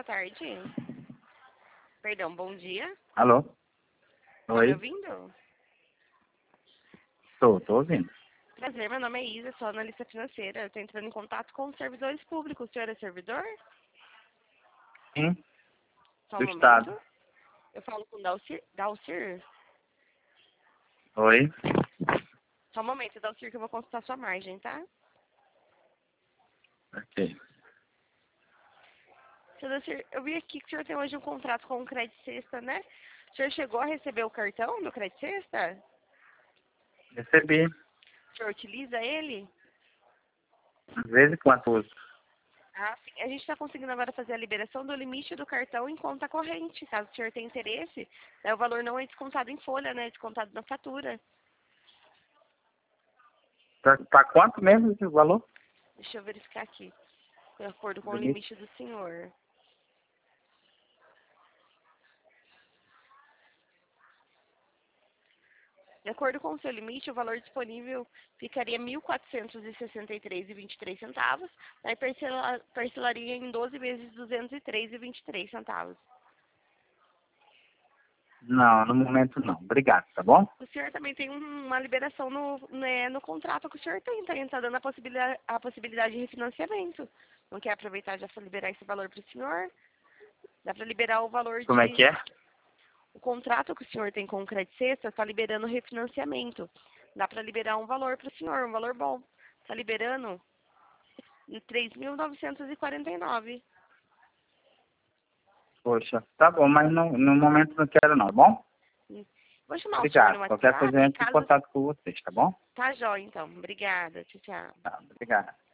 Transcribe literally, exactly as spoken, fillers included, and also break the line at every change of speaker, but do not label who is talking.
boa tarde. Perdão, bom dia.
Alô?
Tá
Oi?
me ouvindo?
Tô, tô ouvindo.
Prazer, meu nome é Isa, sou analista financeira. Eu tô entrando em contato com os servidores públicos. O senhor é servidor?
Sim,
Só um
do
momento.
Estado.
Eu falo com o Dalcir. Dalcir?
Oi?
Só um momento, Dalcir, que eu vou consultar sua margem, tá?
Ok.
Seu Dalcir, eu vi aqui que o senhor tem hoje um contrato com o Credit Sexta, né? O senhor chegou a receber o cartão do Credit Sexta?
Recebi.
O senhor utiliza ele?
Às vezes quanto uso.
Ah, sim. A gente está conseguindo agora fazer a liberação do limite do cartão em conta corrente. Caso o senhor tenha interesse, né, o valor não é descontado em folha, né? É descontado na fatura.
Tá, tá quanto mesmo o valor?
Deixa eu verificar aqui. De acordo com o
Limite.
limite do senhor. De acordo com o seu limite, o valor disponível ficaria mil quatrocentos e sessenta e três reais e vinte e três centavos. Aí parcela, parcelaria em doze vezes duzentos e três reais e vinte e três centavos.
Não, no momento não. Obrigado, tá bom?
O senhor também tem um- uma liberação no, né, no contrato que o senhor tem, tá? Está dando a possibilidade, a possibilidade de refinanciamento. Não quer aproveitar já para liberar esse valor para o senhor? Dá para liberar o valor
Como é
de...
que é?
O contrato que o senhor tem com o Credit Sexta está liberando refinanciamento. Dá para liberar um valor para o senhor, um valor bom. Está liberando em três mil novecentos e quarenta e nove.
Poxa, tá bom, mas no, no momento não quero não, tá bom?
Vou chamar o senhor no
Obrigado. Qualquer coisa eu
WhatsApp,
entro em
caso...
contato com vocês, tá bom?
Tá jóia, então. Obrigada. Tchau, tchau.
Tá, obrigado.